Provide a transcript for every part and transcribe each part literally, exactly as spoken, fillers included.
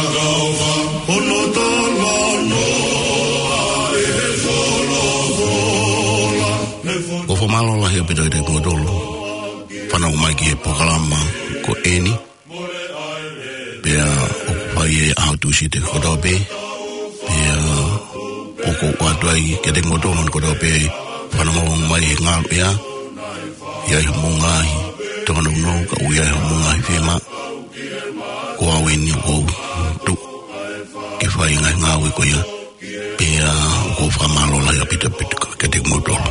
Malo ya pito ide modolo pana umagi programa ko eni pia opai a tu si te kodobe pia oko wadai ke de modolo kodobe pana mo mai ngal ya ya mungai to no no ka uya mungai fema ko aweni ko tu ke fai ngai ngawi ko ya pia ko fa malo la ya pito pito ke de modolo.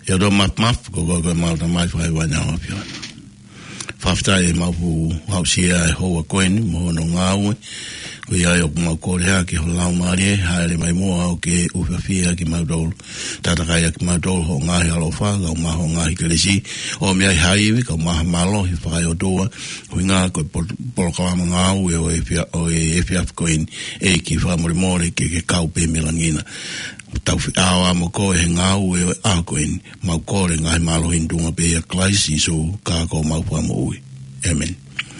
Pia do map map ko ko ko mau ta mai fai wa nya pia. Fafta e mau pu hau sia e ho ko ni mo no ngau. Ko ia yo mo ko rea ki ho lau mari haere mai mo au ke u fa fia ki mau do. Tata kai ki mau do ho ngai alo fa ga ma ho ngai ke si o me hai wi ko ma malo hi fa yo do. Ko nga ko por ko ma ngau e o e fia o e fia ko in e ki fa mo mo ke ke kau pe melangina. Tau awa mo ko he ngau e a ko in mau ko re ngai malo hindunga pe a klaisi so ka ko mau pa mo ui. Amen.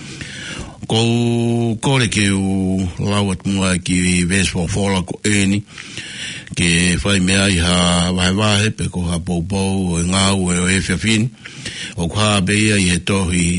Ko ko le ke u lawat mua ki vespo fola ko eni ke fai me ai ha vai vai pe ko ha po po ngau e e fin o ka be ia e tohi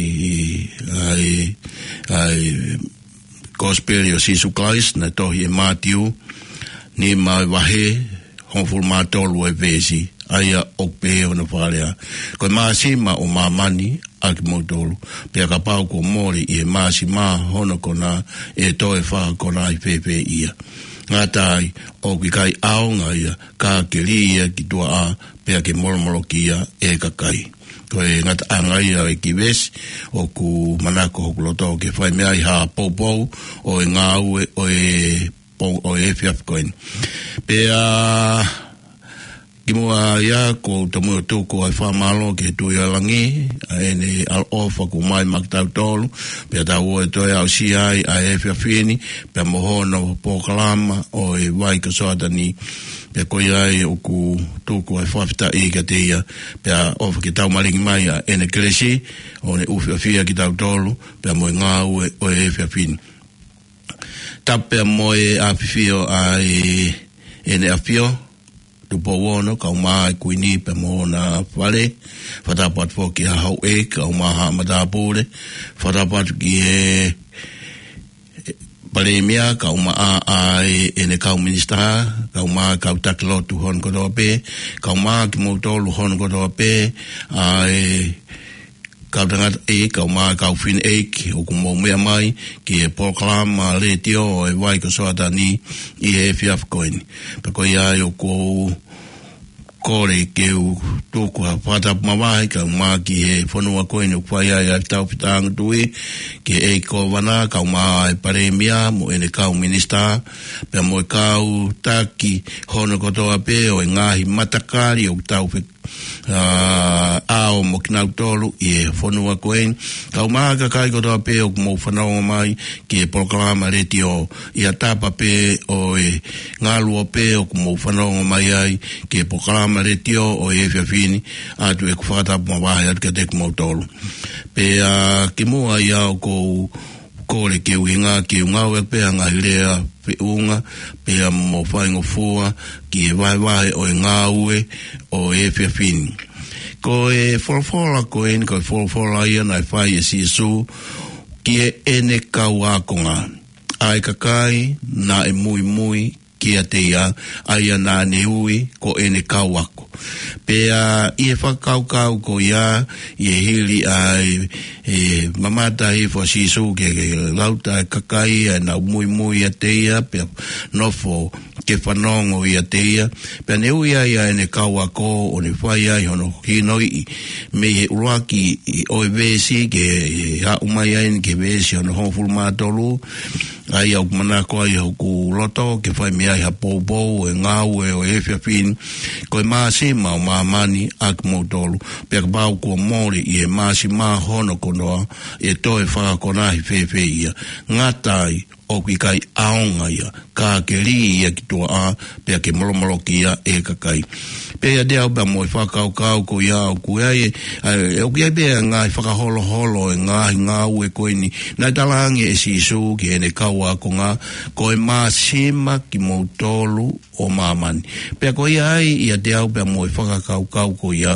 ai ai gospel yo sisu Christ na tohi e Matthew ni mai wahe honful matolu e vesi aia ope ona farea ko masima o mamani ak modolo pe ka pau ko mori e masima hono kona e to e fa kona i pepe ia ngatai o ki kai aunga ia ka kelia ki tua a pe ke molmolo kia e ka kai ko e ngata angai e ki ves o ku manako ko loto ke fai me ai ha popo o e ngau o e o e fiaf koin pe a ki mua ia ko tomo toko ai fa malo ke tu ia langi ene al ofa ku mai maktau tolu pe ta o to ia si ai ai fiafini pe mohono po kalama o e vai ka sodani pe ko ia o ku toko ai fa fita e ka te ia pe ofa ki tau malingi mai ene kresi o ne ufia ki tau tolu pe mo ngau o e fiafini tape moe a fio ai ene afio tu po wono ka mai kuini pe mo na fale fata pat fo ki ha e ka ma ha mata pole fata pat ki e palemia ka ma ai ene ka minister ka ma ka taklo tu hon ko do pe ka ma ki mo to lu hon ko do pe ai ka tanga e ka ma ka fin e ki o mo me mai ki e proclama le tio e vai ko so dani i e fiaf coin pa ko ia yo ko kore ke u to ko fata ma vai ka ma ki e fono ko ni ko ia ia tau pitang tui ki e ko vana ka ma e paremia mo ene ka minister pe mo ka u taki hono ko to ape o ngahi matakari o tau Uh, ao mo kinau tolu i e whanua koen kau maaga kai koto pe o mo whanau mai ki e proklama reti o i a tapa pe o e ngalua pe o mo whanau mai ai ki e proklama reti o o e whiawhini atu e kuwhakatapu ma wahi atu ka te kumau tolu pe uh, ki mua i au ko kore ke uhinga ki ungau e pe anga hilea pe unga pe a mo whaingo fua ki e vai vai o e ngau e o e whiawhini ko e wholawhola ko e ko e wholawhola ia nai whai e si su ki e ene kau akonga ai kakai na e mui mui ki a te ia ai a nā ne ui ko ene kau ako pe a i e whakau kau ko ia i e hili ai e mamata i fo si su ke lauta e kakai e na mui mui a te ia pe nofo ke whanongo i a te ia pe ne ui ai a ene kau ako o ne whai ai hono hino i me he uruaki o e vesi ke ha umai ai ke vesi hono honfulu mātolu ai au manako ai au ku loto ke whai me ai ha pou e ngau e o e whiawhini ko e maasi ma o mamani ak mo tolu pe bau ko mori i e maasi ma hono konoa e toe whakakonahi whewhe ia ngatai o ki kai aonga ia ka ke ri ia ki tua a pe ke molomolo ki ia e kakai pe ia dea upa mo i whakau kau ko ia o ku ai e o ki ai bea ngā i whakaholo holo e ngā i ngā ue koini nai talangi e si su ki ene kau a ko ngā ko e mā sima ki mo tolu o mamani pe ko ia ai ia dea upa mo i whakakau kau ko ia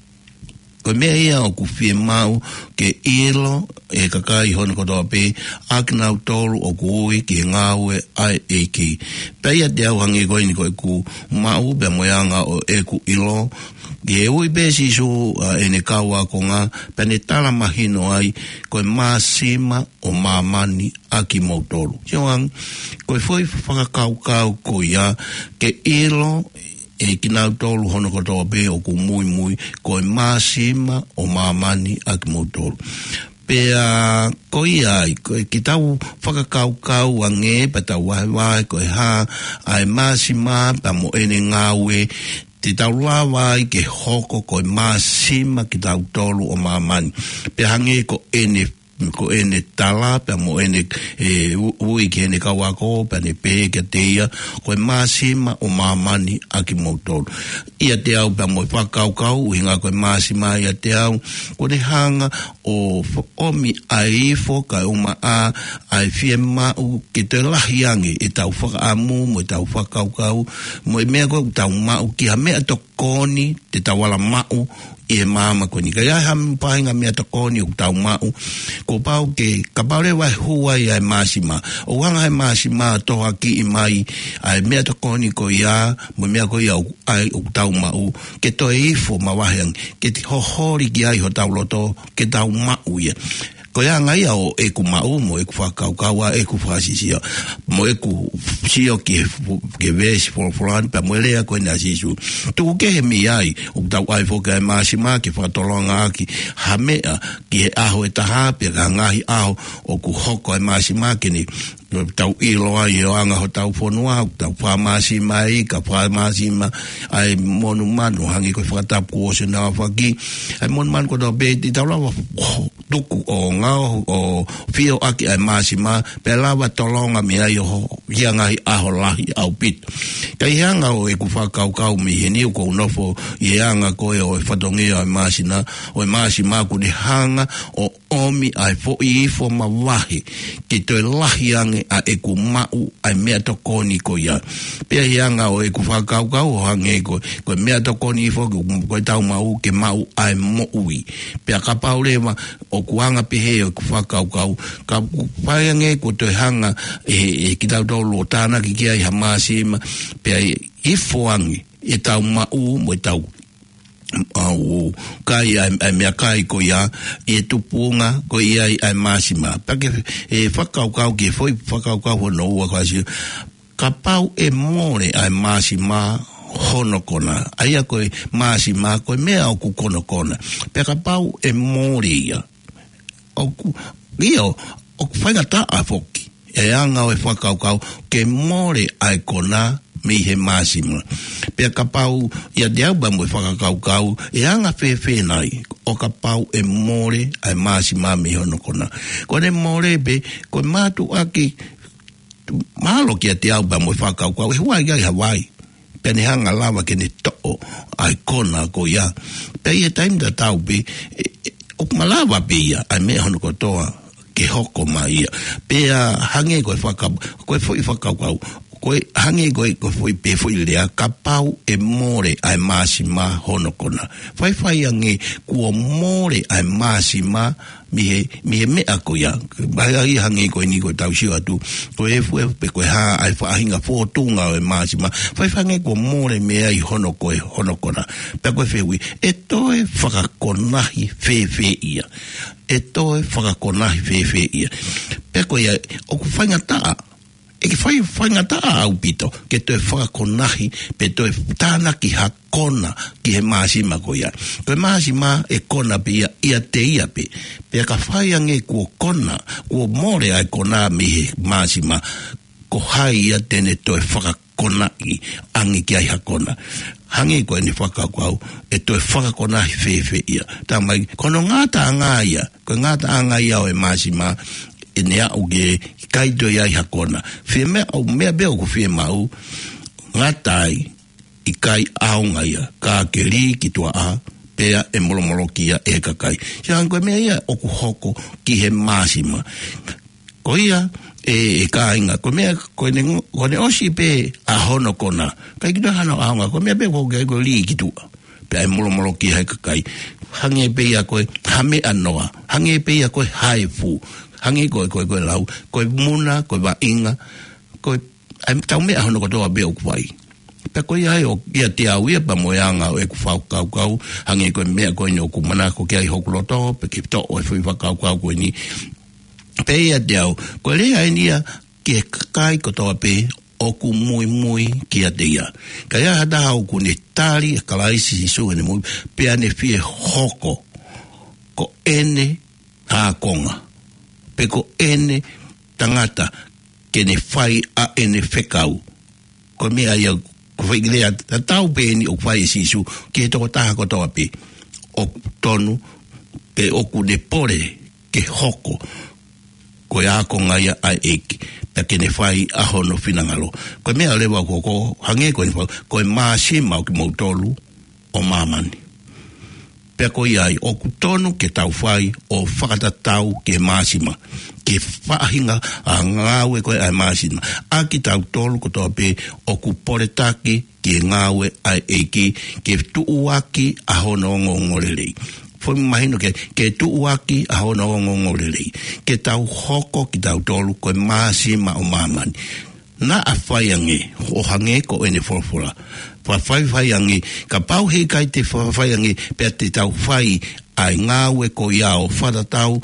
ko mea ia o ku whie mau ke ilo e kakai hono kotoa pe aknau tolu o ku ui ki ngā ue ai e ki pe ia te au hangi koini ko e ku mau pe moyanga o e ku ilo ki e ui pe si su uh, e ne kaua ko ngā pe ne tala mahino ai ko e māsima o mamani aki mo tolu Joang, ko e foi whakakau kau ko ia ke ilo e kina tolu hono ko toa pe o ku mui mui ko masima o mamani ak motol pe a koi ai ko ki tau whakakau kau a nge pa tau wai wai ko ha ai masima pa mo ene ngawe te tau wai ke hoko ko masima ki tau tolu o mamani pe hange ko ene ko ene tala pe mo ene e ui ke ene kawako pe ne pe ke teia ko masima o mamani aki motolo ia te au pe mo whakau kau hinga ko masima ia te au ko ne hanga o omi ai fo ka uma a ai fiema u ke te lahiangi e tau whaka amu mo tau whakau kau mo mea ko tau mau ki ha mea to koni te tau wala mau e mama ko ni kaya ham painga mea to koni u tau mau ko pau ke ka paure wai hua ia e masima o wanga e masima to haki i mai ai mea to koni ko ia mo mea ko ia ai u tau mau ke to e ifo ma wahang ke ti hohori ki ai ho tau loto ke tau mau ia ko ia ngai au e ku mau mo e ku whakau kaua e ku whasisia mo e ku sio ki ke vesi for flan pa mo lea ko na sisu tu ke he mi ai o tau ai fo ka masima ki whatolonga ki hamea ki e aho e taha pe ka ngahi aho o ku hoko e masima ki ni tau iloa i oanga ho tau whanua tau whamasi mai ka whamasi ma ai monu manu hangi ko whakatapu o se na whaki ai monu manu ko tau beti tau lawa tuku o ngao o fio aki ai masi ma pe lawa tolonga mi ai o hiangai aho lahi au pit kai hanga o e ku whakau kau mi heni o ko unofo i hanga ko e o e whatongi ai masi na o e masi ma ku ni hanga o omi ai fo i ifo ma wahi ki to e lahi ange a e ku mau ai mea tokoni ko ia pia hianga o e ku whakau kau o hange ko ko mea tokoni fo ko tau mau ke mau ai mo ui pia ka paulewa o kuanga pihe o ku whakau kau ka whainge ko te hanga e, e ki tau tau lo tāna ki kia i hamasima pia i foangi e tau mau mo e tau au kai ai mea kai ko ia e tupunga ko ia ai masima pake e whakau kau ke foi whakau kau hono ua kasi ka pau e more ai masima hono kona aia ko e masima ko mea o ku kono kona pe ka pau e more ia o ku ia o ku whaingata a foki e anga o e whakau kau ke more ai kona mi he masima pe ka pau ia dia ba mo whakakau kau e anga fefe nai o ka pau e more ai masima mi hono kona ko ne more be ko matu aki malo ki te au ba mo whakakau kau e huai ai Hawaii pe ne hanga lava ke ne to ai kona ko ia pe e time da tau be o malava be ia ai me hono ko toa ke hoko mai ia pe hange ko whakakau ko foi whakakau kau koe hange koe ko foi pe foi lea ka pau e more ai masima hono kona fai fai ange kuo more ai masima mi he mi he me ako ya bai ai hange koe ni ko tau si atu ko e fu pe ko ha ai fa hinga fo tunga ai masima fai fai ange ko more me ai hono koe hono kona pe ko fe wi e to e fa kona hi fe fe ia e to e fa kona hi fe fe ia pe ko ya o ku fanga ta e ke whai whaingata au pito ke te whakakonahi pe te tāna ki ha kona ki he māsima ko ia ko e māsima e kona pe ia ia te ia pe pe ka whai ange kua kona kua more ai kona mi he māsima ko hai ia tene to e whakakonahi ange ki ai ha kona hangi ko ni whakakau e to e whakakonahi whewhe ia tā mai kono ngāta anga ia ko ngāta anga ia o e māsima e nea o ge kaito ia i hakona. Whia mea au mea beo ko whia mau, ngā tai i kai aunga ia, ka ke ri ki tua a, pea e molomolo ki ia e kakai. Sia koe mea ia o ku hoko ki he māsima. Ko ia e, e ka inga, ko mea ko ne, ko ne osi pe a hono kona, kai ki tua hana aunga, ko mea beo ko ke ko ri ki tua, pea e molomolo ki he kakai. Hange pe ia koe hame anoa, hange pe ia koe haifu, hangi koe koe koe lau, koe muna, koe wa inga, koe, ai tau mea hono kotoa beo kuwai. Pe koe ai o ia te au ia pa moeanga o e ku whau kau kau, hangi koe mea koe ni o kumana ko kia i hokuloto, pe ki to o e whui whakau kau koe ni. Pe ia te au, koe rea ai nia ki e kakai kotoa pe oku mui mui kia deia. Ka ia hata oku ne tari kalaisi si suga ne mui pea ne fie hoko ko ene hakonga. Pe ko ene tangata ke ne whai a ene whekau. Ko mea ia kuwhaigirea tau pe ni o whai si su ke toko taha kotoa pe o tonu pe oku ne pore ke hoko ko ia hakonga ia a eki. Ke ne whai aho no whinangalo. Koe mea lewa ko ko hange koe ne whai, koe māsima o ki mautolu o māmani. Pea koe iai, o kutonu ke tau whai o whakatatau ke māsima. Ke whahinga a ngāwe koe ai māsima. A ki tau tolu ko toa pe o kuporetaki ke ngāwe ai eki ke tuuaki aho no ngongorelei. Foi mahino ke ke tuuaki a hona o ngongorelei ke tau hoko ki tau tolu koe māsima o māmani na a whaiange o hange ko ene forfora pa whai whaiange ka pau hei kai te whaiange pea te tau whai ai ngāwe ko ia o whatatau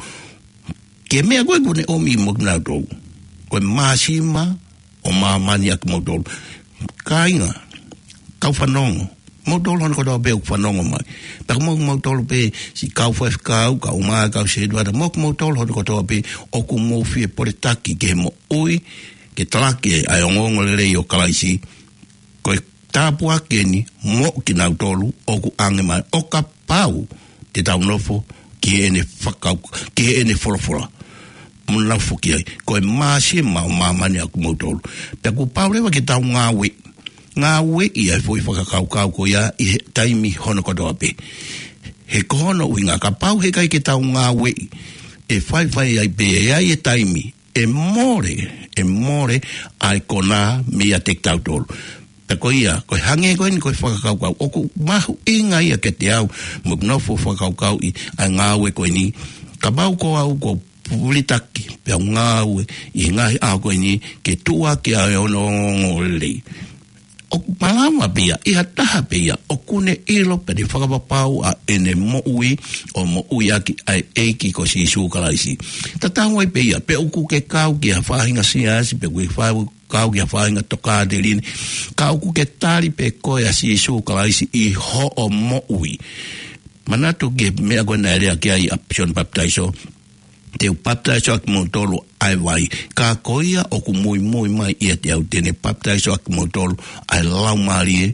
ke mea koe kune omi mo kina tolu koe māsima o māmani aki mo tolu ka inga kau whanongo mo tolo no ko be ufanongo mai pa mo mo tolo be si kau fa kau ka uma ka se do mo mo tolo ko to be o ku mo fi por taki ke mo oi ke trake ai ongo le yo kalaisi ko tapua ke ni mo ki na tolo o ku ange mai o ka pau te tau nofo ki ene fakau ki ene forfora mo na fo ki ko ma si ma ma mani aku mo tolo pe ku pau le ke tau ngawe ngā we ia foi whakakau kau ko ia i taimi hono kotoa pe. He kohono ui ngā ka pau he kai ke tau ngā we e whai whai ai pe e ai e taimi e more, e more ai kona mea te tau tolu. Pe ko ia, koe hange koe ni koe whakakau kau. Oku mahu i ngā ia ke te au muknofo whakakau kau i ai ngā we koe ni. Ka pau ko au ko pulitaki pe au ngā we i ngā au koe ni ke tua ke ai ono ngolei. O malama pia, iha taha pia, o kune ilo pe ni whakapapau a ene mo ui, o mo ui aki ai eiki ko si sūkalaisi. Tatangoi pia, pe uku ke kau ki a whahinga siasi, pe kui whau kau ki a whahinga tokāte rini, kau ku ke tari pe koe a si sūkalaisi i ho o mo ui. Manatu ke mea koe na ere ki ai apsion baptaiso, te baptaiso aki mo tolu ai wai. Ka koia o ku mui mui mai ia te au tene baptaiso aki mo tolu ai lau marie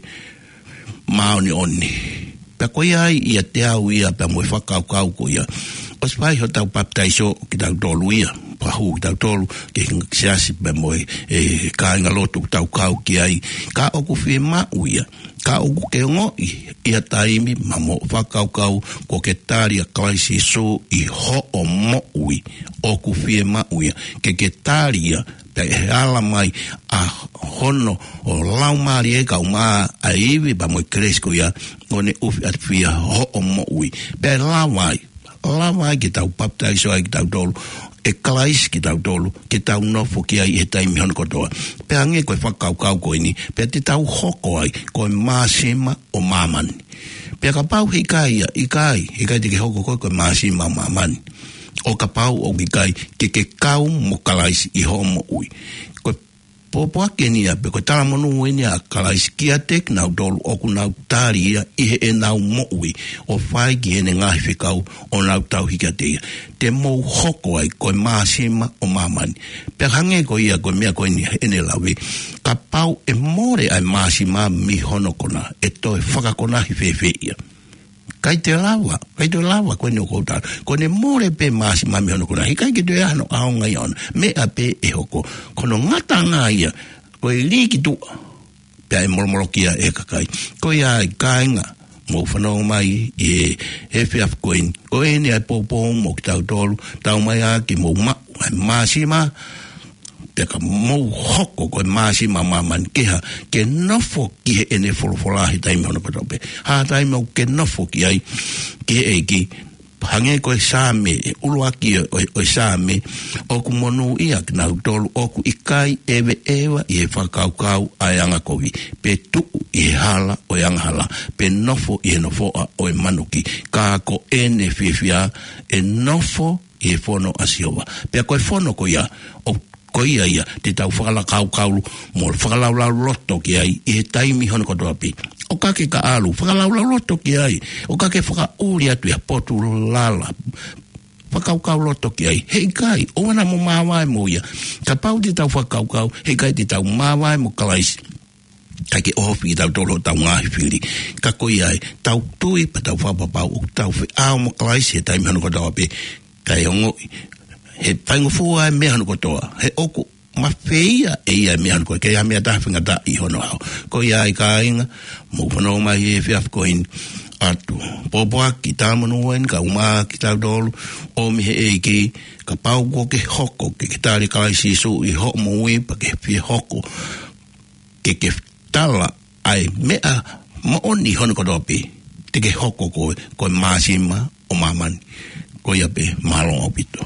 maoni onni. Pe koia ai ia te au ia pe mui whakau kau koia. O spai ho tau baptaiso ki tau tolu ia. Pahu ki tau tolu ki siasi pe moi e, ka inga lotu tau kau ki ai. Ka oku whie mau ia. Ka oku ke ngoi ia taimi ma mo whakau kau ko ke tari a kaisi so i ho o mo ui o ku whie ma uia ke ke tari a pe he ala mai a hono o lau maari e kau maa a iwi pa mo kresko ia o ne ufi at whia ho o mo ui pe lawai lawai ki tau baptaiso ai ki tau tolu e kalais ki tau tolu, ki tau nofo ki ai e taimi hono kotoa. Pe ange koe whakau kau koe ni, pe te tau hoko ai, koe māsima o māmani. Pe ka pau hei kai ia, i kai, i kai te ke hoko koe koe māsima o māmani. O ka pau o ki kai, ke ke kau mo kalais i homo ui. Koe popo ake ni a, pe koe tala monu ue ni a kalais ki a tek nau tolu, o ku nau tāri ia, i he e nau mo ui. O whai ki ene ngahi whikau, o nau tau hika te ia. Te mou hoko ai koe māsima o māmani. Pea hange ko ia koe mea koe ni ene lawe. Ka pau e more ai māsima mi hono kona. E toi whakakona hi whewhe ia. Kai te lawa. Kai te lawa koe ni o koutāra. Koe ne more pe māsima mi hono kona. Hi kai ki te ahano aonga i ona. Mea pe e hoko. Kono ngata ngā ia. Koe liki tua. Pea e moromorokia e kakai. Koe ia e kāinga. Mo whanau mai e he whiaf koen. O e ni ai pōpō mo ki tau tolu, tau mai a ki mo ma, ai māsima, peka mo hoko koe māsima māman keha, ke nofo ki he ene wholowholahi taimi hono patope. Ha taimi au ke nofo ki ai, ki e ki, hange koe sāme, e uruaki o, o sāme, oku monu ia ki nau tolu, oku ikai ewe ewa i he whakaukau ai anga kovi, pe tuu i he hala o e anga hala, pe nofo i he nofoa o e manuki, ka ko ene whiwhia, e nofo i he whono asiowa. Pe koe whono ko ia, o ko ia ia te tau whakala kau kaulu mo whakalau lau loto ki ai i he taimi hono kotoa pi o kake ka alu whakalau lau loto ki ai o kake whaka uri atu ia potu lala whakau kau loto ki ai hei kai o wana mo mawai mo ia ka pau te tau whakau kau hei kai te tau mawai mo kalaisi kai ke ofi tau tolo tau ngahi whiri ka koi ai tau tui pa tau whapapau o tau whi ao mo kalaisi he taimi hono kotoa pi kai ongo he paingo fua e mea hano kotoa. He oku mawhia e ia mea hano kotoa. Kei a mea tahwhinga ta i hono hao. Ko ia i ka inga, mo whanau mai e whiaf koin atu. Popoa ki tāmanu wen, ka umaa ki tau dolu, o mi he e ki, ka pau ko ke hoko, ke ke tāre kalaisi su i ho mo ui, pa ke whia hoko, ke ke tala ai mea maoni hono kotoa pi. Te ke hoko koe, koe māsima o mamani. Ko ia pe malong o pito.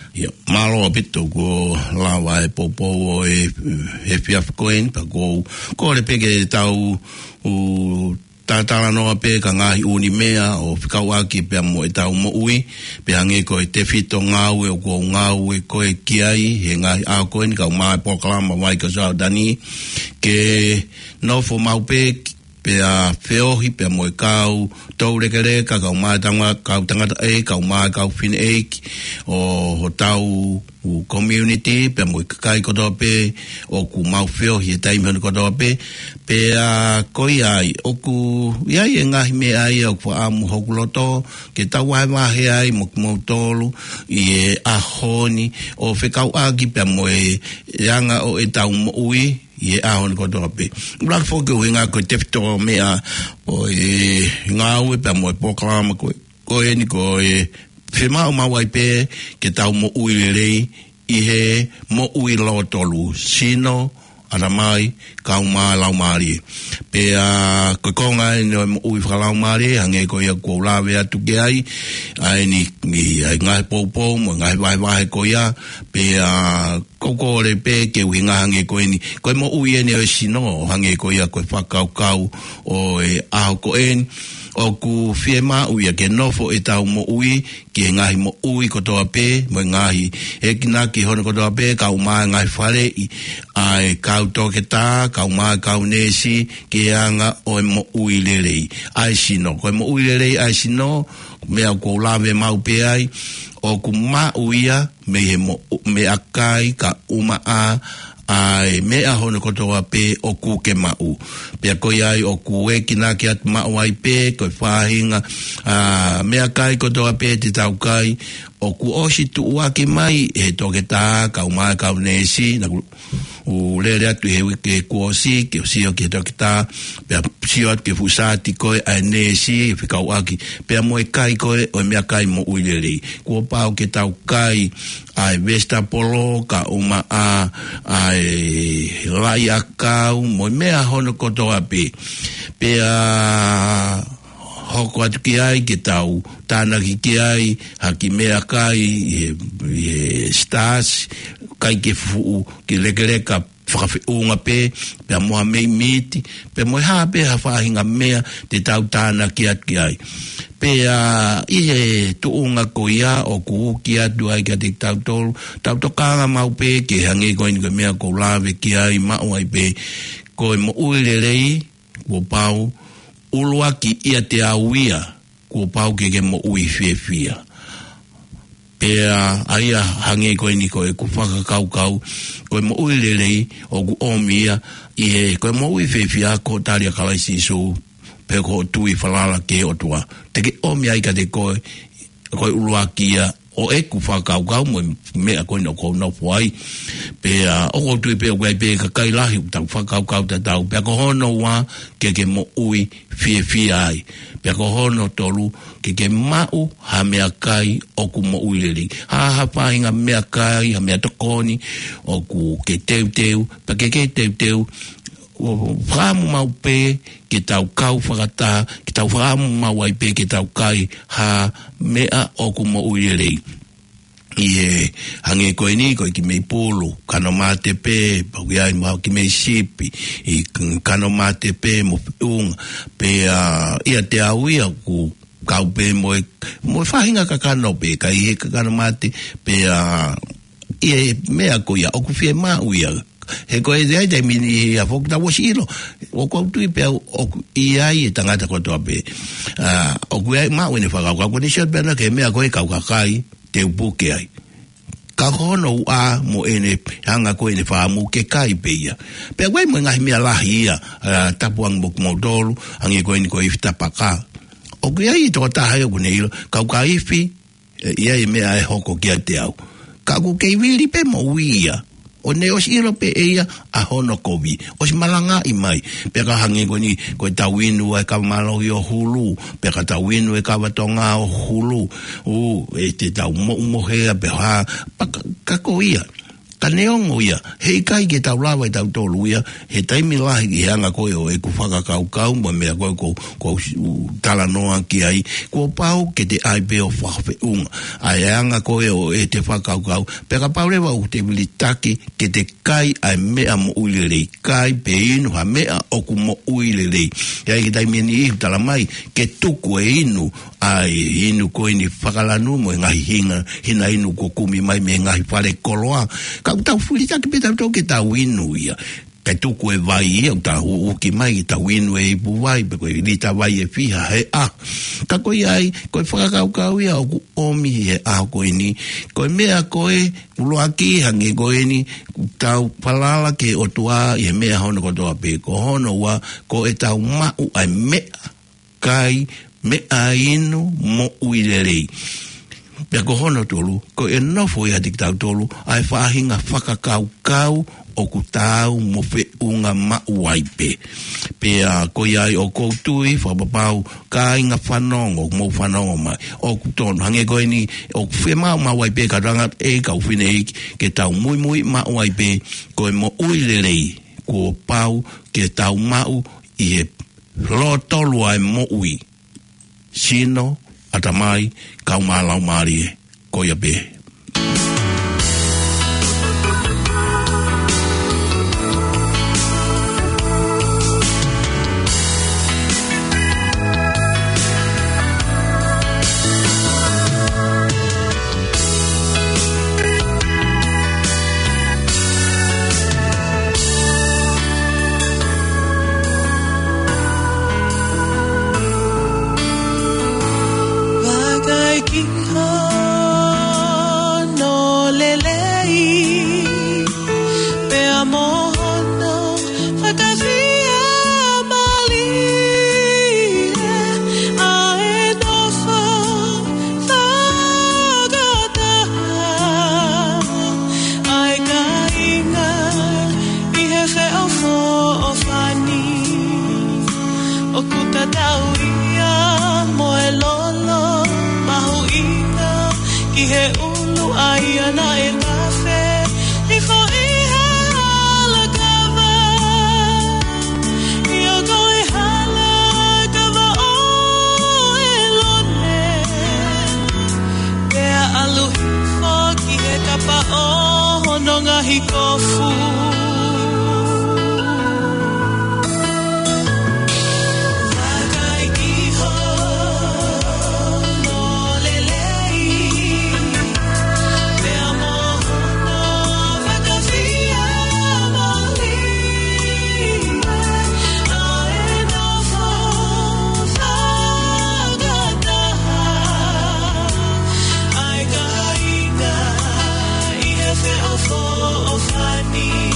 Ia, malo a pito ko lawa e popo e e fiaf koen, pa ko ko le peke tau u tātara noa pe ka ngahi uni mea o whikauaki pe mo e tau mo ui, pe hange ko e te fito ngāue o ko ngāue ko e kiai, he ngahi a koen ka umai pokalama wai ka sao dani, ke nofo mau pe pe a whiohi pe mo e kau tau reke reka ka umai tanga kau tangata e, ka umai kau whine e o ho tau u community pe mo kai koto pe o ku mau whiohi e taimi honi koto pe pe a koi ai o ku iai e ngahi me ai o ku amu hokuloto ke tau ai mahe ai mo mo tolu i e a honi o whikau aki pe mo e yanga o e tau mo ui i e a honi koto pe Black Folk o inga ko tefto mea o e ngau e pe mo e poklama ko ko e ni ko e whimau mawai pe ke tau mo ui rei i he mo ui lo tolu sino ana mai kau ma lau mari pe a ko konga no mo ui fra lau mari hange ko ia ko lawe atu ke ai ai ni ni ngai popo mo ngai vai vai ko ia pe a ko ko le pe ke winga hange ko ni ko mo ui ni o sino hange ko ia ko fa kau kau o e a ko en o ku fiema uia ke nofo e tau mo ui ki ngahi mo ui kotoa pe mo ngahi e kina ki hono kotoa pe kau maa ngahi whare i ai kau toke tā kau maa kau nesi ki anga o e mo ui lerei ai sino ko e mo ui lerei ai sino mea ko lawe mau pe ai o ku maa uia me he mo me akai ka uma a ai mea hono kotoa pe o ku ke mau pe ko ai o ku e kina ki at mau ai pe ko whahinga a mea kai kotoa pe te tau kai o ku osi tu ua ke mai he toke tā kau mai kau nesi na u le rea tu he ke kuosi ke si o ke toke tā pe si o ke fusati koe a nesi fi kau aki pe mo e kai koe o mea kai mo uileri ku pao ke tau kai ai vesta polo ka uma a ai lai akau mo mea hono kotoa pe pe a hoko atu ki ai ke tau tāna ki ki ai haki mea kai e, e stars kai ke fuu ki leke leka whakawhiunga pe pe a moha mei miti pe moe haa pe ha whahinga mea te tau tāna ki atu ki ai pe a i he tuunga ko ia o ku ki atu ai ki ati tau tolu tau tokanga mau pe ke hangi koe ni koe mea ko lawe ki ai mau ai pe koe mo uirerei ko pau ulua ki ia te auia ko pau ke ke mo ui fie fia pe a aia hangi koe ni koe ku whaka kau kau koe mo ui lerei o ku omia i he koe mo ui fie fia ko taria kalaisi su pe ko tui whalala ke o tua te ke omia i ka te koe koe ulua ki ia o e ku whakau kau mo mea koe no kou no puai pe a o ko tui pe o kai pe ka kai lahi tau whakau kau ta tau pe ko hono wa ke ke mo ui fie fie ai pe ko hono tolu ke ke mau ha mea kai o ku mo ui leri ha ha pahinga mea kai ha mea tokoni o ku ke teu teu pe ke ke teu teu o whaamu mau pe ke tau kau whakata ke tau whaamu mau ai pe ke tau kai ha mea o ku mo ui leri i e hange koe ni koe ki mei polo kano mate pe pau iai mau ki mei sipi i kano mate pe mo unga pe uh, ia te au ia ku kau pe moe moe whahinga ka kano pe ka i he ka kano mate pe uh, i e mea ko ia o ku fie mau ia he koe de ai te mini a foku ta wasi ilo o kou tui pe o i ai e tangata kotoa pe uh, o ku ai mau ene whakau kau kone siat pena ke mea koe kau kakai te upuke ai ka hono a mo ene hanga ko ene whaamu ke kai peia pe wai mo ngahi mea lahi ia uh, tapuang mok modolu angi ko ene ko ifta paka o ku ai to taha o ne ilo kau ka ifi ia e mea e hoko kia te au ka ku kei wili pe mo wia o ne os ilo pe eia a hono kovi os malanga i mai pe ka hangi ko ni ko tawinu e ka malo yo hulu pe ka tawinu e ka batonga o hulu o e te tau mo mo he pe ha ka ko ia ka neongo ia, hei kai ke tau lawa i tau tolu ia, he taimi lahi ki hanga koe o e ku whakakau kau, ma mea koe ko, ko tala noa ki ai, ko pau ke te ai peo whawhe unga, ai hanga koe o e te whakakau kau, peka pau rewa u te wili taki, ke te kai ai mea mo uilirei, kai pe inu ha mea oku mo uilirei, ia ki taimi ni ihu tala mai, ke tuku e inu, ai inu koe ni whakalanu mo e ngahi hinga, hina inu ko kumi mai me ngahi whare koloa, ka tau fuli taki pe tau tau ke tau inu ia, kai tuku e vai ia, tau uki mai tau inu e ipu vai, pe koe rita vai e fiha he a, ka koe ai, koe whakakau kau ia, oku omi he a koe ni, koe mea koe, uloa ki hange koe ni, tau palala ke o tua, i he mea hono kotoa pe, ko hono wa, ko e tau mau ai mea, kai mea inu mo uilerei. Pea ko hono tolu, ko e nofo i hatik tau tolu, ai whahinga whakakau kau o ku tau mo whe unga mau waipe. Pea ko iai o koutui, whapapau, ka inga whanongo, mo whanongo mai, o ku tonu, hange koe ni, o ku whe mau mau waipe, ka rangat e kau whine iki, ke tau mui mui mau waipe, ko e mo uilerei, ko pau, ke tau mau, i he lo tolu ai mo ui. Sino, atamai, kau malau marie, koia be. Of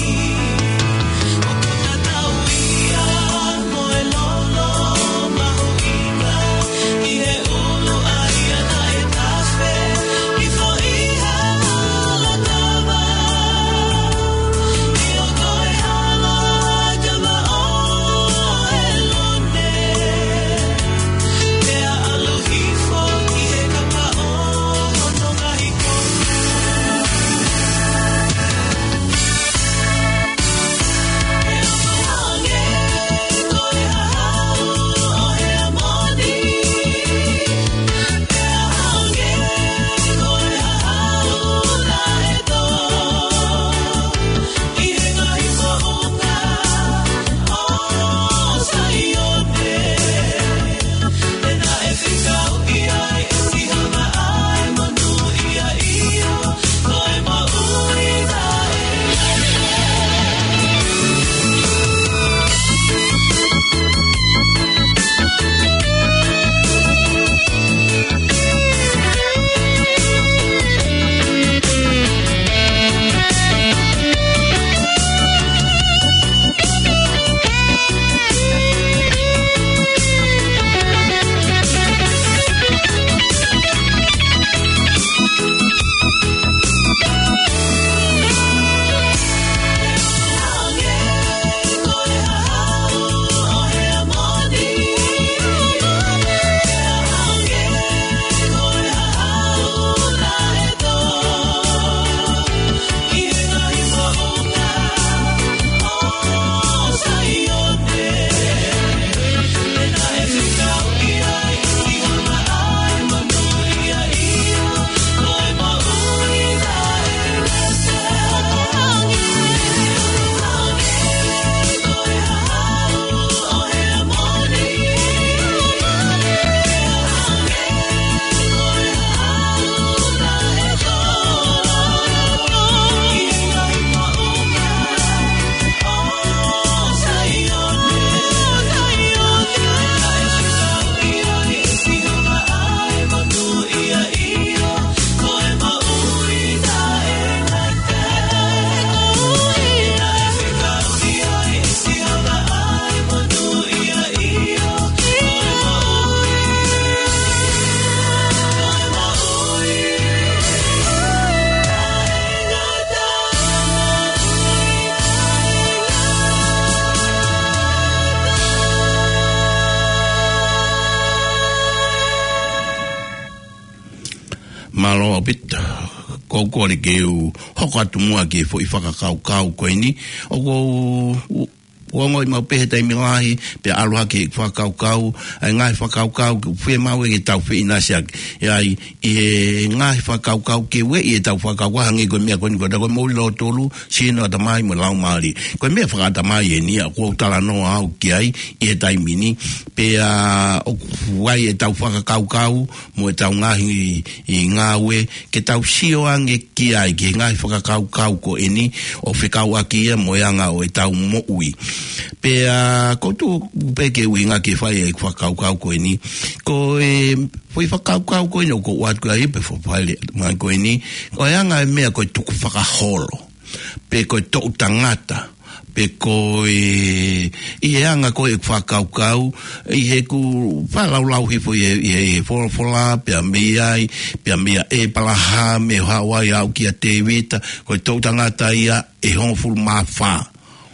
tau apita. Ko kore ke u hoko atu mua ke fo i whakakau kau koe ni. O ko Wongo i mau pehe tai milahi, pe aloha ke whakau kau, ai ngai whakau kau, whue mau e tau whi inasi ak, e ai, e ngai whakau kau ke we, e tau whakau kau, hangi koe mea koe ni koe, koe mauri lo tolu, sino ata mai mo lau maari. Koe mea whakata mai e ni, a kua tala noa au ki ai, i e tai mini, pe a, o wai e tau whakakau kau, mo e tau ngahi i ngā we, ke tau sio ange ki ai, ke ngai whakakau kau ko e ni, o whikau aki ia, mo e anga o e tau mo ui. Pe a koutou pe ke winga ke fai e whakau kau koe ni ko e foi whakau kau koe ni o ko wat koe pe fo pale mai koe ni ko e anga e mea koe tuku whakaholo pe koe tau tangata pe ko e i e anga koe e whakau kau i he ku whalau lau hi fo i e fola fola pe a mea ai pe a mea e palaha me hawai au ki a te vita koe tau tangata ia e hongo fulu maa whaa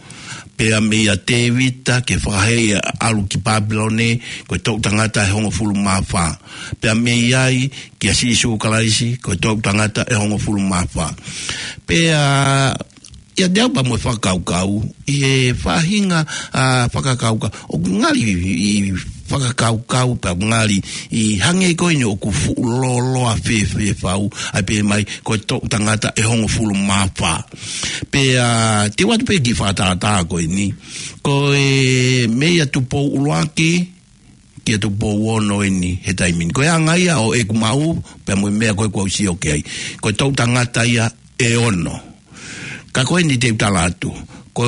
pe a mea te vita ke whahei alu ki Babylone ko tau tangata e hongo fulu mawha pe a mea ai ki a sisu kalaisi ko tau tangata e hongo fulu mawha pe a ia deo pa mo whakau kau i e whahinga a whakakau kau o ngali i whakakau kau pa ngali i hange koe ni o ku loloa whe whe whau ai pe mai ko tau tangata e hongo fulu mawha pe a te watu pe ki whātātā koe ni ko e mea tupo uruaki ki a tupo wono e ni he taimini ko e angaia o e kumau pe mo mea koe kua usi o ke ai ko tau tangata ia e ono ka koe ni te utala atu ko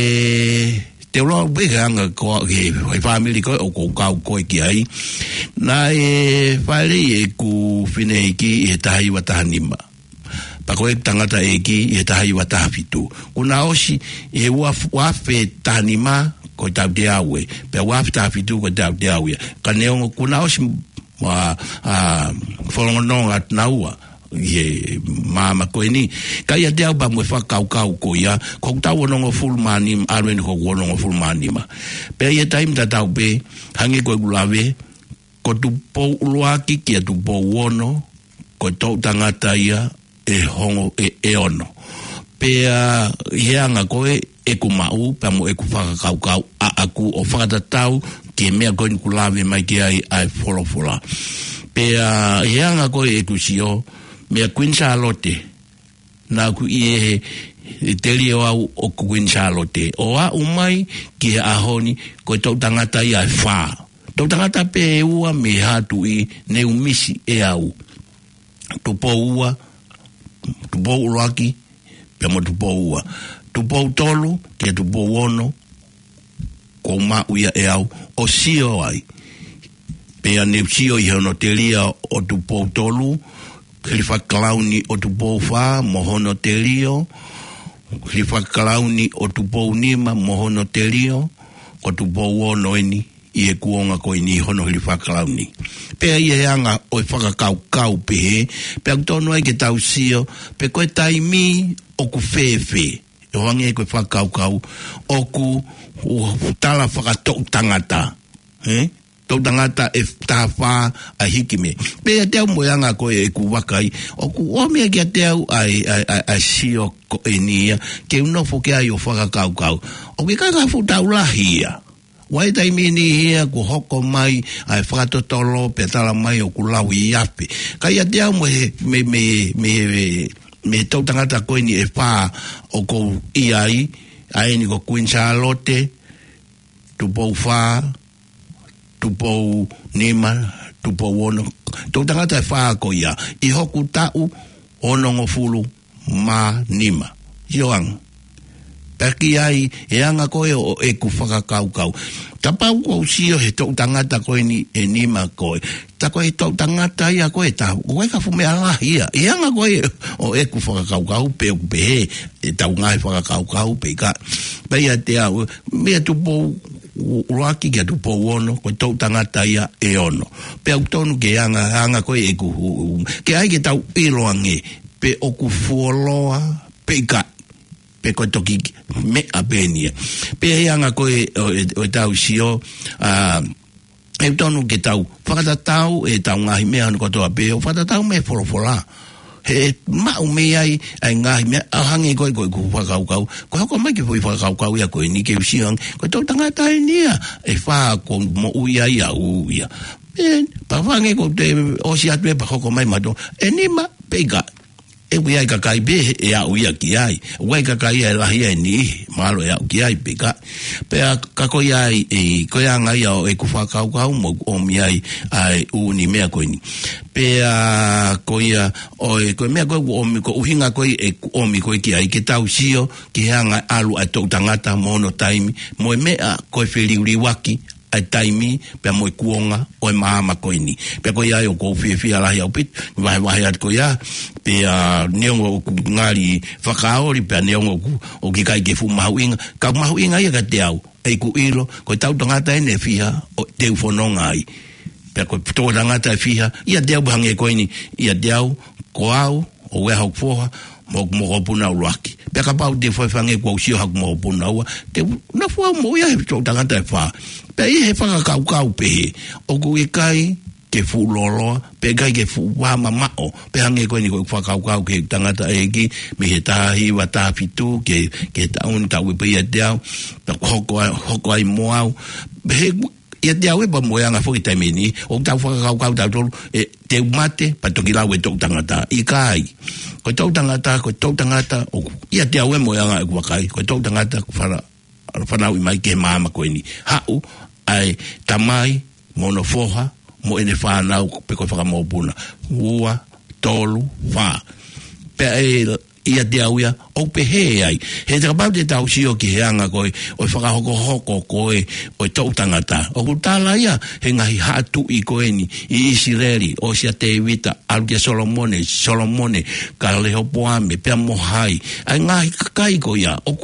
e te uloa weke anga ko e whamili koe o kou kau koe ki ai na e whaere e ku whine ki e tahi wa tahanima pa koe tangata e ki e tahi wa tahafitu kuna osi e wafe tahanima ko tau te aue pe wafe tahafitu ko tau te aue ka neongo kuna osi ma wholongonong at naua ye mama koe ni ka ia te au pa mwe whakau kau ko ia ko tau onongo full manim arwen ko onongo full manima pe ia taim ta tau pe hangi koe gulawe ko tu pou uloaki ki a tu pou wono ko tau tangata ia e hongo e, e ono pe a hianga koe e kumau pa mo e ku whakakau kau a aku o whakatatau ki mea koe ni kulawe mai ki ai ai folo fola pe a hianga koe e kusio mea Queen Charlotte na ku i e te rio au o Queen Charlotte o a umai ki a honi ko tau tangata i a wha tau tangata pe e ua me hatu i ne umisi e au tupo ua tupo uruaki pe mo tupo ua tupo tolu ke tupo wono ko ma uia e au o sio ai pe a ne sio i hono te ria o tupo tolu Khalifa Kalauni o tupo fa mohono te rio Khalifa Kalauni o tupo nima mohono te rio o tupo wono eni i e kuonga ko ini hono Khalifa Kalauni pe ai e anga o e whakakau kau pe he pe au tono ai ke tau sio pe koe taimi o ku whewhe e wange e koe whakakau kau o ku tala whakatou tangata eh tau tangata e tawha a hikime. Pea te au moeanga koe e ku wakai, o ku omea kia te au ai, ai, ai, ai sio ko e nia, ke unofo ke ai o whakakau kau. O ke kakafu tau lahia. Wai taimini hia ku hoko mai, ai whakatotolo, pe tala mai o ku lau i ape. Kai a te au me, me, me, me, me, me tau tangata koe ni e wha o ko i ai, ai ni ko Queen Charlotte, tupo wha, tupo nima, tupo wono. Tau tangata e whaa ko ia. I hoku tau, onongo fulu, ma nima. Ioang. Paki ai, e anga koe o e ku whakakau kau. Tapau ko sio he tau tangata koe ni e nima koe. Ta koe tau tangata ia koe tau. Koe ka fume ala ia. E anga koe o e ku whakakau kau, pe o pe he. E tau ngai whakakau kau, pe ka. Pea te au, mea tupo uruaki kia tupo wono ko tau tangata ia e ono pe au tonu ke anga anga koe e ku ke ai ke tau iloange pe o ku fuoloa pe ka pe ko toki me abenia pe anga koe o, o tau sio a e tonu ke tau whakatatau e tau ngahi mea no kotoa pe o whakatatau me folofola he mau me ai ai ngai me ahange ko ko ku fa kau kau ko ko mai ki foi fa kau kau ya ko ni ke siang ko to tanga tai ni e fa ko mo uia ia uia ben pa vange ko te o si atme pa ko mai mato enima pega e wi ai ka kai be e a uia ki ai wai ka kai ai la hi ni malo ya ki ai pega pe ka ko ai e ko ya ngai o e ku fa kau kau mo o mi ai ai u ni me ko ni pe a ko ya o e ko me ko o mi ko uhinga ko e o mi ko ki ai ke tau sio ki hanga alu a to tangata mono time mo me a ko feli uri waki ai taimi pe mo kuonga o mama ko ni pe ko ya o ko fi fi ala ya pit vai vai at ko ya pe a neongo ngari fakaori pe neongo ku o ki kai ke fu mauinga ka mauinga ya ka te au e ku ilo ko tau tangata ene fia o te ufononga ai pe ko to tangata fia ia te bange ko ni ia te au ko au o we ha foha mo mo puna uaki pe ka pau de foi fange ko sio ha mo puna wa te na fo mo ya to tangata fa pe he fa ka ka pe o ku kai ke fu lolo pe kai ke fu wa mama o pe hange ko ni ko fa ka ka ke tangata e ki mi he ta hi wa ta fitu ke ke ta un ta we pe ya dia ko ko ko ai mo au be ia te awe pa moyanga fo ita meni o ta fo ka ka ta tol e te mate pa to kila we to tangata i kai ko to tangata ko to tangata o ia te awe moyanga ku kai ko to tangata fara fara i mai ke mama ko ni ha u ai tamai monofoha mo ene fa na pe ko fa mo buna ua tolu fa pe ia te auia o pe he ai he te kapau te tau sio ki heanga koe o whakahoko hoko koe o tau tangata o kutala ia he ngahi hatu i koe ni i Isireli o sia te wita alukia Solomone Solomone ka leho poame pia mohai ai ngahi kakai ko ia o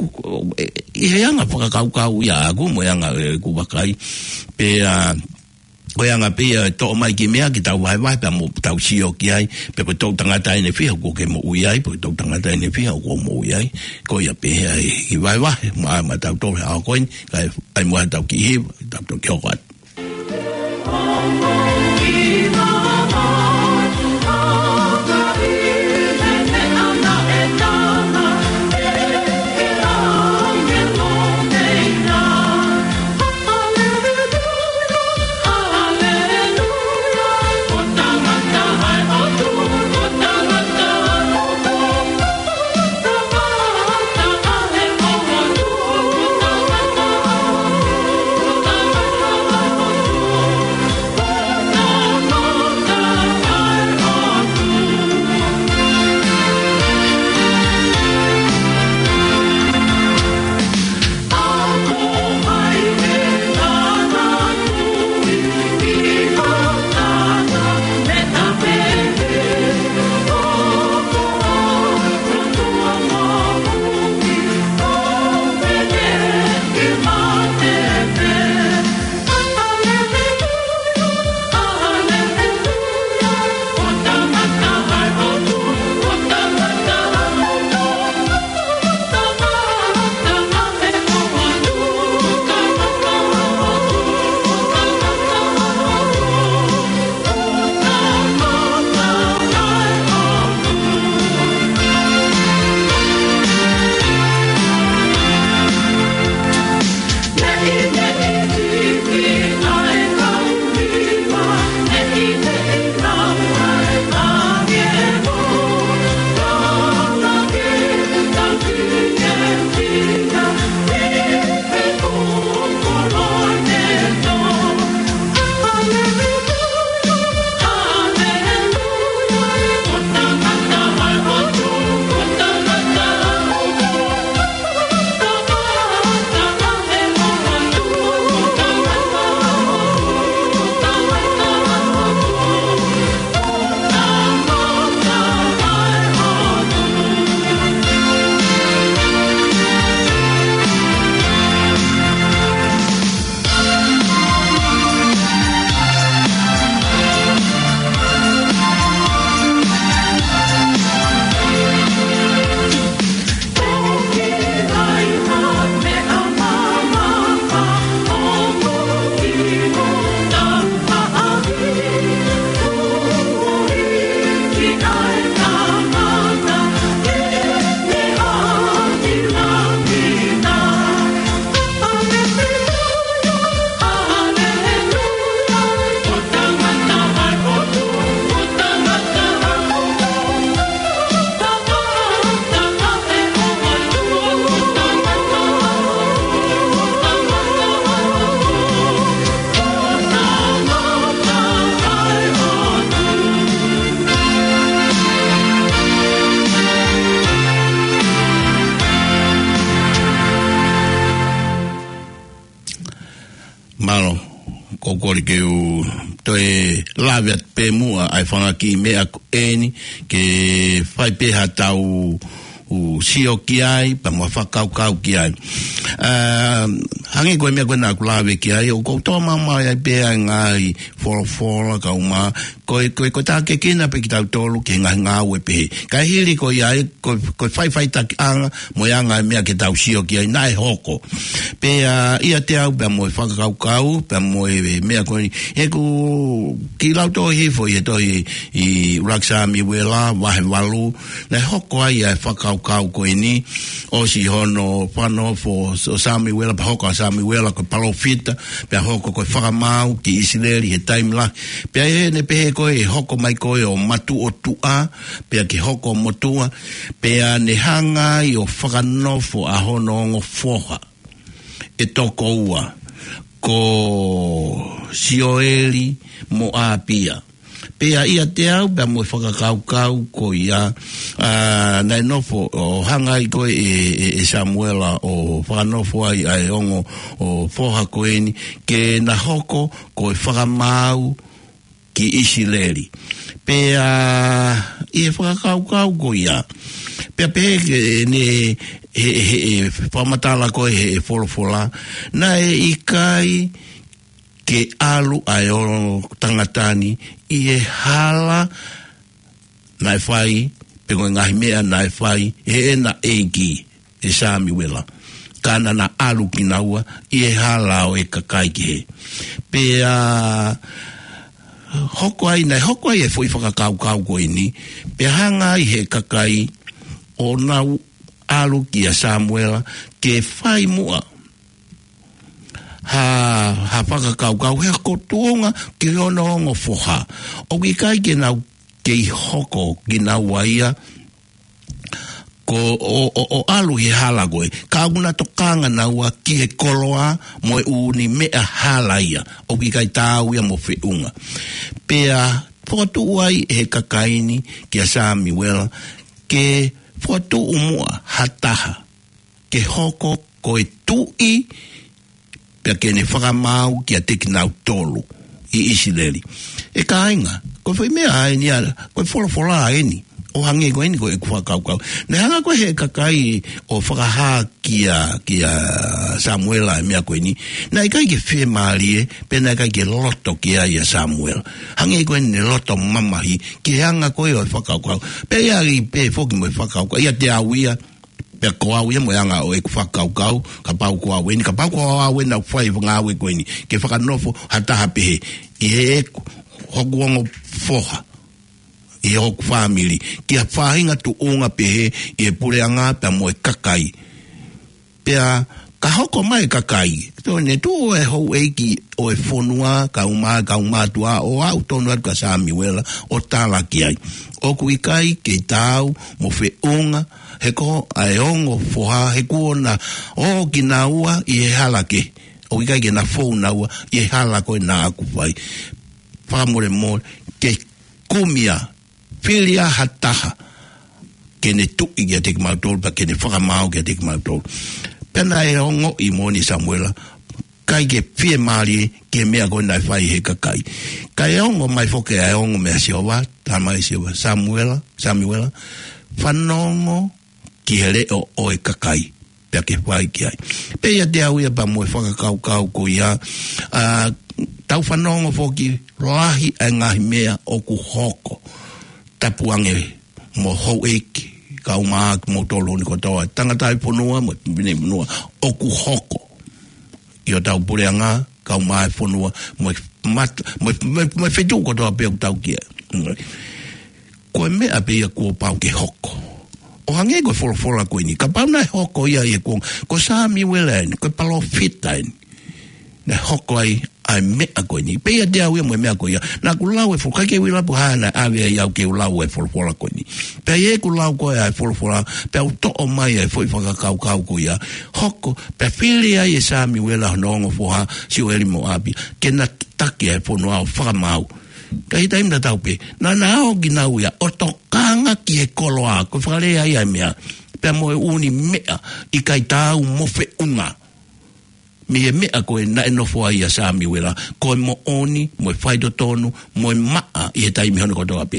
i heanga whakakaukau ia aku mo ianga ku wakai pe a o yanga pe to mai ki mea ki tau vai vai pa mo tau sio ki ai pe ko tau tangata ene fia ko ke mo ui ai pe tau tangata ene fia ko mo ui ai ko ia pe ai ki vai vai ma ma tau to a ko ai ai mo tau ki hi tau to ki o o kore ke u toe lawe at pe mua ai whanga ki mea eni ke whai peha tau u sio ki ai, pa mua whakau kau ki ai. Uh, hangi koe mea koe nā kulawe ki ai, o koutoa mama ai pēa ngai whora whora kau mā, koe koe koe tā ke kina pe ki tau tolu ke ngai ngā ue pehe. Kai hiri koe ai, koe koe whai whai taki anga, mo ia ngai mea ke tau sio ki ai, nai hoko. Pēa ia te au, pēa moe whakakau kau, pēa moe mea koe ni, he ku ki lau tō hifo i he tō i, i Uraksami wela, wahe walu, nai hoko ai ai whakau kau koe ni, o si hono whano fo o Sami wela, pa hoko a Sami wela koe palofita, pea hoko koe whakamau ki Isileri he taimla, pea e ne pehe koe e hoko mai koe o matu o tua, pea ki hoko o motua, pea ne hanga i o whakanofo a hono ongo foha, e toko ua, ko sioeli mo a pia. Pea ia te au, pea moe whakakau-kau ko ia, uh, nai nofo o hanga i koe e, e, e Samuela o whakanofo ai ai ongo o foha koeni, ke na hoko ko e whakamau ki Isileri. Pea i e whakakau-kau ko ia, pea pea ke ne he he e whamatala koe he e wholofola, na e ikai ke alu ai o tangatani i e hala nai whai, pe koe ngahi mea nai whai, e e na eiki e Sami wela. Kana na alu ki naua, i e hala o e kakai ki he. Pea hoko ai, nai hoko ai e fui whakakau kau koe ni, pe hanga i he kakai o nau alu ki a Samuela, ke whai mua, ha ha whakakau kau hea kotuonga ki ono ongo foha. O ki kai ke nau ke hoko ki nau waia ko o, o, o alu he hala koe. Ka una tokanga naua ki he koloa mo e uni mea hala ia. O ki kai tāu ia mo whiunga. Pea whakatu uai he kakaini ki a Sami wela ke whakatu umua hataha ke hoko koe tui pea ke ne whakamau ki a teki nau tolu i Isileri. E ka ainga, koe whai mea aini ala, koe wholofola aini, o hange koe ni koe e whakaukau. Ne hanga koe he kakai o whakaha ki a, ki a Samuela e mea koe ni, na i kai ke whe maarie, pe na i kai ke loto ki a i a Samuela. Hange koe ni loto mamahi, ki hanga koe o e whakaukau. Pe ia i pe whoki mo e whakaukau, ia te awia, pe ko au ia mo anga o e whakau kau, ka pau ko au eni, ka pau ko au eni au whai whanga au e koe ni, ke whakanofo hataha pehe, i he e hoku ongo foha, i he hoku family, ki a whahinga tu onga pehe, i e pureanga pe mo e kakai. Pea, ka hoko mai kakai, to ne tu e hou eiki o e whonua, ka uma, ka umatua, o au tonu atu ka Sami wela, o tāla ki ai. O kui kai, ke tāu, mo whe onga, he ko ai ongo foha he ko na o ki na ua i he halake o ki kai na fo na ua i he halako na aku vai pa more more ke kumia filia hataha ke ne tu i ge te mautol pa ke ne fa mau ge te mautol pena e ongo i moni Samuela kai ke fie mali ke mea ko na fai he kakai kai ongo mai foke ai ongo me siova ta mai siova Samuela Samuela fanongo ki hele o o e kakai pea ke whai ki ai. Pe ia te au ia pa mo e whakakau kau ko ia uh, tau whanongo whoki rahi a ngahi mea o ku hoko tapuange mo hou eki kau maa ki mo tolo ni kotoa tangatai ponua mo bine ponua o ku hoko i o tau pureanga kau maa e ponua mo mat mo mo whetu kotoa peo tau kia koe mea pe ia kua pau ke hoko o hange koe wholofola koe ni, ka pauna e hoko ia i e kong, ko Sami wela ni, koe palofita ni, na hoko ai, ai mea koe ni, pe ia te au ia mo e mea koe ia, na ku lau e wholo, kai ke wila pu hana, awe ai au ke u lau e wholofola koe ni, pe ia ku lau koe ai wholofola, pe au to o mai ai fwoi whakakau kau koe ia, hoko, pe whiri ai e Sami wela honongo whoha, si o eri mo api, ke na taki ai whono au, whakamau, kai taim na taupe na nao ki nau ia o tokanga ki he koloa ko whare ai ai mea pe mo e uni mea i kai tau mo fe unga me me a koe na no fo ia sa mi wela ko mo oni mo fai do tonu mo ma e tai mi hono ko do ape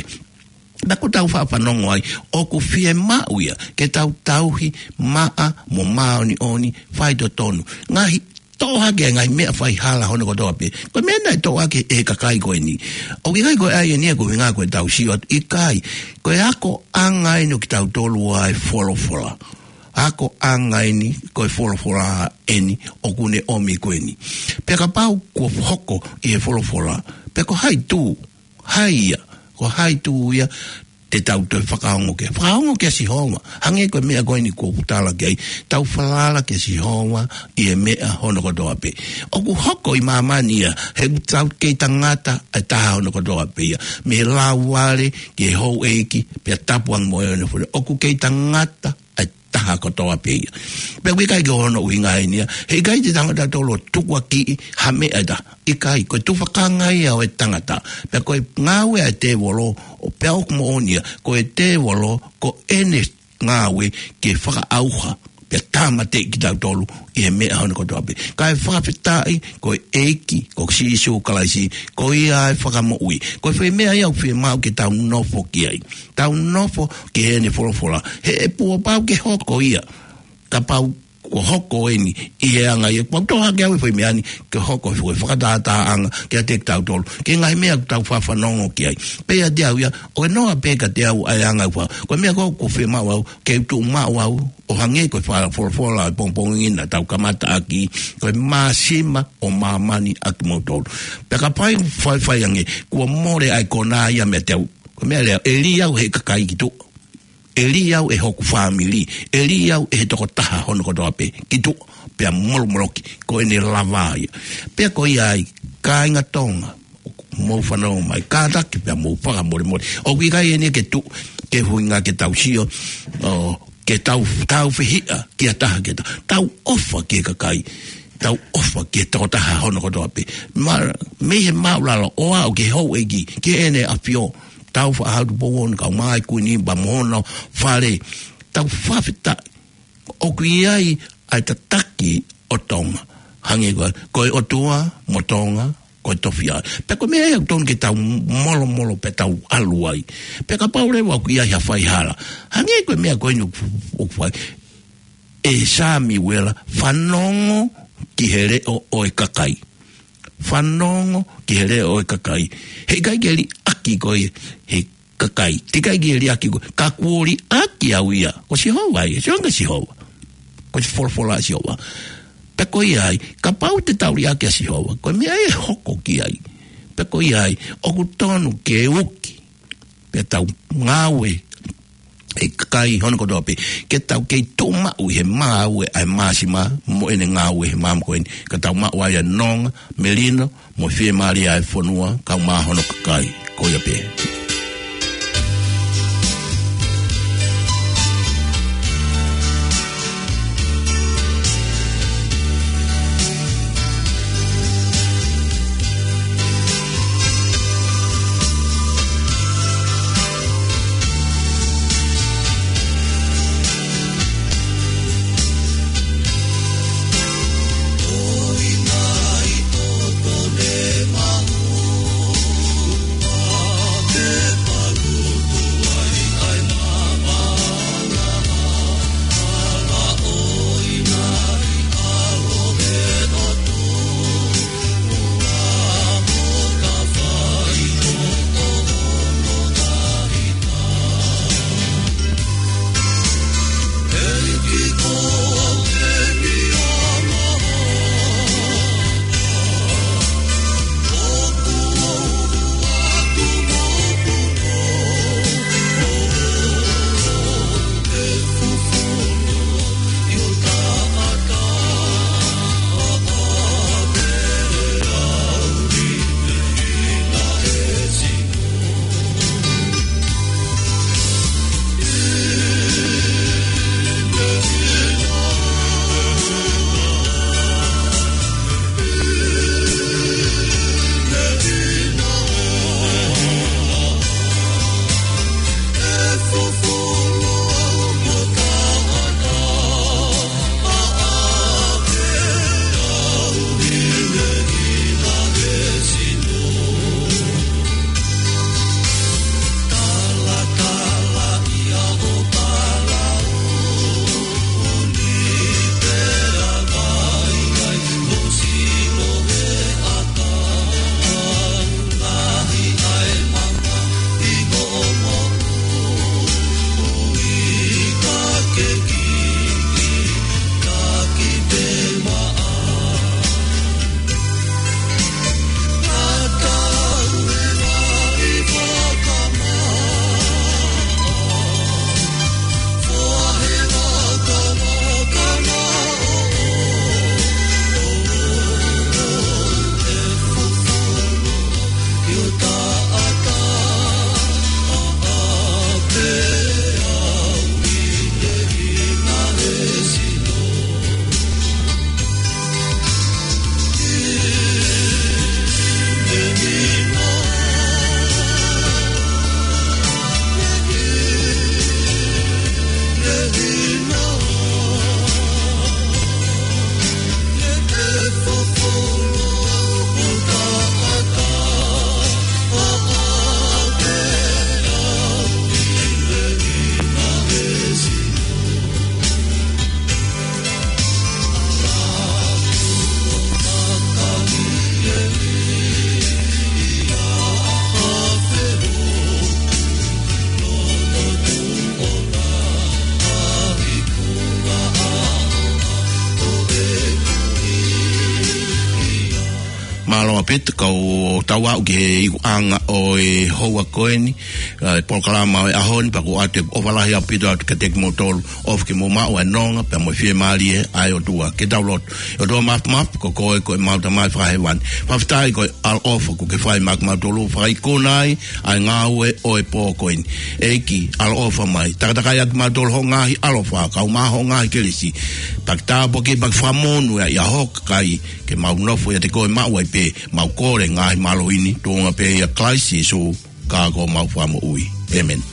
na ko tau fa fa no ai o ku fie ma uia ke tau tauhi ma mo ma oni oni fai do tonu ngahi toha ke ngai me fai hala hono ko do ape ko me na to ake e ka kai ko ni o ki kai ko ai ni ko nga ko tau si o i kai ko ako angai no ki tau tolu ai folo fola ako angaini ko folo fola eni okune omi ko eni pe ka pau ko hoko e folo fola pe ko hai tu hai ko hai tu ya te tau te whakaongo ke whakaongo ke si honga hange ko mea koe ni ko putala ke tau whalala ke si honga i e mea hono ko doa pe oku hoko i mamania he tau ke tangata a taha hono ko doa pe me la wale ke hou eiki pe tapuang mo e oku ke tangata a taha ko toa pe pe we kai go no winga ina he kai te tangata tolo tukwa ki ha me ada i kai ko tu whakanga ia o e tangata pe ko ngawe a te wolo o pe au mo onia ko e te wolo ko ene ngawe ke whaka auha pe tama te ki tau tolu i e mea hono ko toa pe kai whakawhitai ko e eiki ko si isu kalaisi ko ia e whakamo ui ko e whi mea iau whi mau ke tau nofo ki ai tau nofo ke ene wholofola he e pua pau ke hoko ia ka pau ko hoko eni i e anga i e pau toha ke au e whi mea ni ke hoko e whakatata anga ke a te tau tolu ke ngai mea tau whawhanongo ki ai pe a te au ia o e noa peka te au ai anga wha ko mea ko ko whi mau au ke tu mau au o hange ko fa for for la pong ina tau kamata aki ko masima o mamani aki motor pe ka pai fai fai ange ko more ai kona ia me tau ko me le elia o he kai kitu elia e hoku family elia e to taha hono ko dope kitu pe mol moloki ko ene lavai pe ko ai kai nga tonga mo fano mai kada ki pe mo fa mo mo o ki kai ene ke tu ke huinga ke tau sio o ke tau tau fihia ki ataha ke tau ofa ke kakai tau ofa ke tau taha hono ko dope ma me he maulalo o au ke ho egi ke ene afio tau fa hau bon ka mai kuni ba mono fare tau fafita o kiai ai tataki o tonga hange ko ko o tua motonga ko tofia pe ko me e ton ke tau molo molo pe tau aluai pe ka paure wa ku ia ya fai hala hange ko me ko no o fai e sami wela fanongo ki here o o e kakai fanongo ki here o e kakai he kai geli aki ko he kakai te kai geli aki ko ka kuori aki auia ko si hoa e jonga si hoa ko si forfola si hoa pe ko ai ka pau te tauri aki si hoa ko me ai hoko ki ai pe ko ai o ku tonu ke uki pe tau ngawe e kai hono ko dope ke tau ke toma u he mawe ai masima mo ene ngawe he mam ko ka tau ma wa ya nong melino mo fie mari ai fonua ka ma hono kai ko ya pe Oh, malo pet ko tawa ke anga o e hoa koeni programa a hon pa ko ate o vala ya pita ke tek motol of ke mo ma wa nonga pa mo fie mali ai o tua ke download o do map map ko ko ko ma ta mai fa hewan fa ftai ko al of ko ke fai mak ma tolo fai ko nai ai ngawe o e po koeni e ki al of mai ta ta ya ma tol ho ngai al of ka ma ho ngai ke lisi pakta bo ke bak famonu ya hok kai ke mau no fo ya te ko ma wa pe mau ko re ngai malo ini to nga pe ya crisis o ka ko mau famo ui amen.